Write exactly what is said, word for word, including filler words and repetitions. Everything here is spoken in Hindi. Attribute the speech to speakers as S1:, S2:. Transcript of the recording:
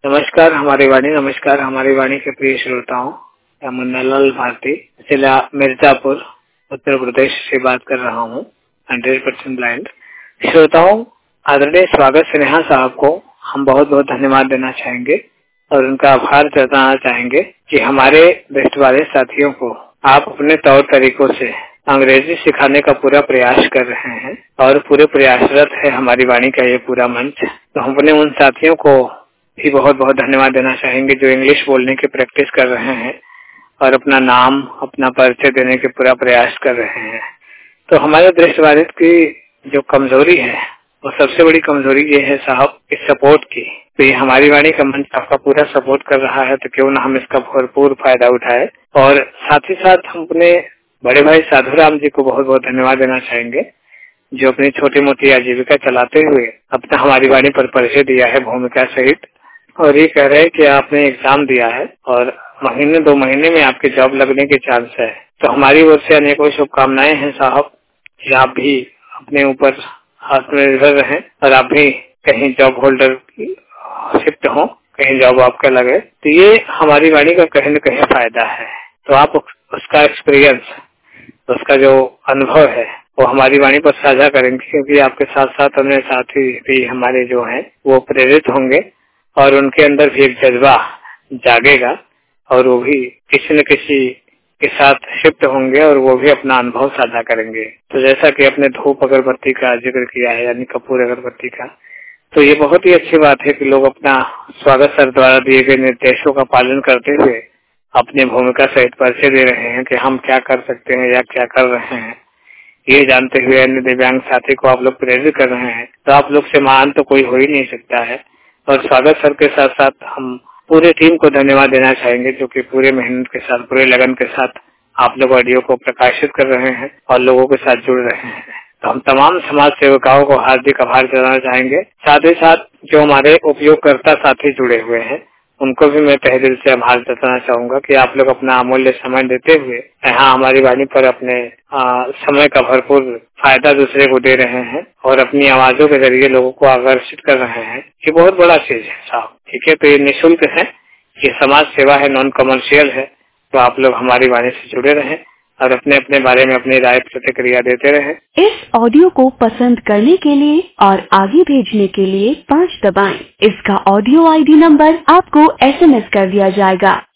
S1: नमस्कार हमारी वाणी नमस्कार हमारी वाणी के प्रिय श्रोताओं, मैं मुन्नालाल भारती जिला मिर्जापुर उत्तर प्रदेश से बात कर रहा हूँ। हंड्रेड परसेंट ब्लाइंड श्रोताओं, आदरणीय स्वागत स्नेहा साहब को हम बहुत बहुत धन्यवाद देना चाहेंगे और उनका आभार जताना चाहेंगे कि हमारे दृष्टि वाले साथियों को आप अपने तौर तरीकों से अंग्रेजी सिखाने का पूरा प्रयास कर रहे हैं और पूरे प्रयासरत है हमारी वाणी का ये पूरा मंच। तो हम अपने उन साथियों को भी बहुत बहुत धन्यवाद देना चाहेंगे जो इंग्लिश बोलने की प्रैक्टिस कर रहे हैं और अपना नाम अपना परिचय देने के पूरा प्रयास कर रहे हैं। तो हमारे दृष्टिवादित की जो कमजोरी है वो सबसे बड़ी कमजोरी ये है साहब इस सपोर्ट की। तो ये हमारी वाणी का मंच आपका पूरा सपोर्ट कर रहा है, तो क्यों ना हम इसका भरपूर फायदा उठाए। और साथ ही साथ हम अपने बड़े भाई साधुराम जी को बहुत बहुत धन्यवाद देना चाहेंगे जो अपनी छोटी मोटी आजीविका चलाते हुए अपना हमारी वाणी पर परिचय दिया है भूमिका सहित। और ये कह रहे हैं कि आपने एग्जाम दिया है और महीने दो महीने में आपके जॉब लगने के चांस है। तो हमारी ओर से अनेकों शुभकामनाएं हैं साहब कि आप भी अपने ऊपर आत्मनिर्भर रहें और आप भी कहीं जॉब होल्डर शिफ्ट हो, कहीं जॉब आपका लगे। तो ये हमारी वाणी का कहीं न कहीं फायदा है। तो आप उसका एक्सपीरियंस, उसका जो अनुभव है वो हमारी वाणी पर साझा करेंगे, क्योंकि आपके साथ साथ अन्य साथी भी हमारे जो हैं वो प्रेरित होंगे और उनके अंदर भी एक जज्बा जागेगा और वो भी किसी न किसी के साथ शिफ्ट होंगे और वो भी अपना अनुभव साझा करेंगे। तो जैसा कि अपने धूप अगरबत्ती का जिक्र किया है यानी कपूर अगरबत्ती का, तो ये बहुत ही अच्छी बात है कि लोग अपना स्वागत सर द्वारा दिए गए निर्देशों का पालन करते हुए अपनी भूमिका सहित परिचय दे रहे हैं कि हम क्या कर सकते हैं या क्या कर रहे हैं। ये जानते हुए अन्य दिव्यांग साथी को आप लोग प्रेरित कर रहे हैं, तो आप लोग से महान तो कोई हो ही नहीं सकता है। और स्वागत सर के साथ साथ हम पूरे टीम को धन्यवाद देना चाहेंगे जो कि पूरे मेहनत के साथ पूरे लगन के साथ आप लोग ऑडियो को प्रकाशित कर रहे हैं और लोगों के साथ जुड़ रहे हैं। तो हम तमाम समाज सेवकाओं को हार्दिक आभार जताना चाहेंगे। साथ ही साथ जो हमारे उपयोगकर्ता साथी जुड़े हुए हैं उनको भी मैं तहे दिल से आभार जताना चाहूंगा कि आप लोग अपना अमूल्य समय देते हुए यहाँ हमारी वाणी पर अपने आ, समय का भरपूर फायदा दूसरे को दे रहे हैं और अपनी आवाजों के जरिए लोगों को आकर्षित कर रहे हैं। ये बहुत बड़ा चीज है साहब, ठीक है। तो ये निःशुल्क है, ये समाज सेवा है, नॉन कमर्शियल है। तो आप लोग हमारी वाणी से जुड़े रहें और अपने अपने बारे में अपनी राय प्रतिक्रिया देते रहें।
S2: इस ऑडियो को पसंद करने के लिए और आगे भेजने के लिए पाँच दबाएं। इसका ऑडियो आईडी नंबर आपको एसएमएस कर दिया जाएगा।